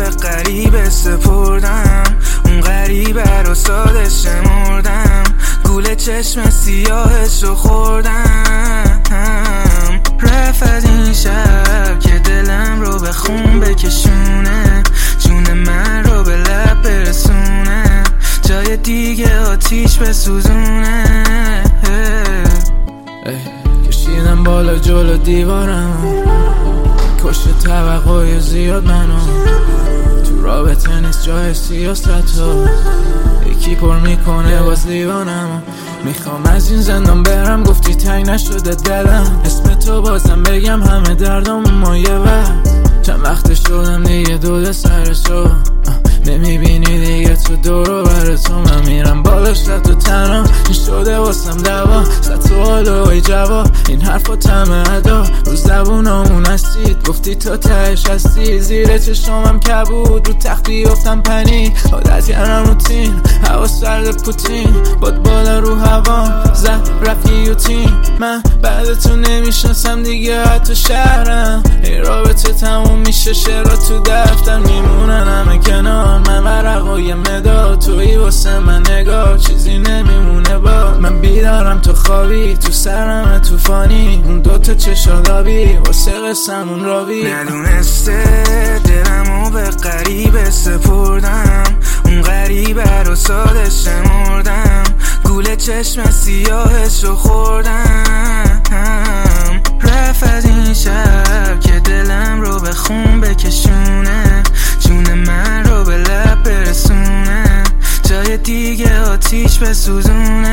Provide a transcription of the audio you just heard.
به غریبه سپردم، اون غریبه رو ساده شمردم، گول چشم سیاهشو خوردم. رفت از این شب که دلم رو به خون بکشونه، جون من رو به لب برسونه، جای دیگه آتیش بسوزونه. کشیدم بالا جلو دیوارم، کشت توقعی زیاد منو، تو رابطه نیست جای سیاست و یکی پر میکنه باز لیوانم. میخوام از این زندان برم، گفتی تنگ نشده دلم، اسم تو بازم بگم همه دردام مایه و چند وقت شدم دیگه دوده سرشو، نمیبینی دیگه تو دورو بر تو، من میرم بالاش رفت و تنها این شده واسم دوا، زد تو حالوی جوا این حرفا تمه ادا، رو زبونامون هستید گفتی تو تهش هستی، زیر چشمم کبود رو تخت بیفتم پنی، عادت کردم روتین هوا سرد پوتین، باد بالا رو هوا زد رفتی یوتین، من بعد تو نمیشناسم دیگه حتی شهرم، این رابطه تموم میشه شعرها تو دفتر میمونن همه کنار، من ورقای مداد تویی واسه من نگاه، چیزی نمیمونه با من بیدارم تو خوابی، تو سرم توفانی اون دوتا چشادابی واسه قسمون راوی. ندونسته دلمو به غریبه سپردم، اون غریبه رو ساده شمردم، گول چشم سیاهشو خوردم. رفت از این شب که دلم رو به خون بکشونه، جون من رو به لب برسونه، جای دیگه آتیش بسوزونه.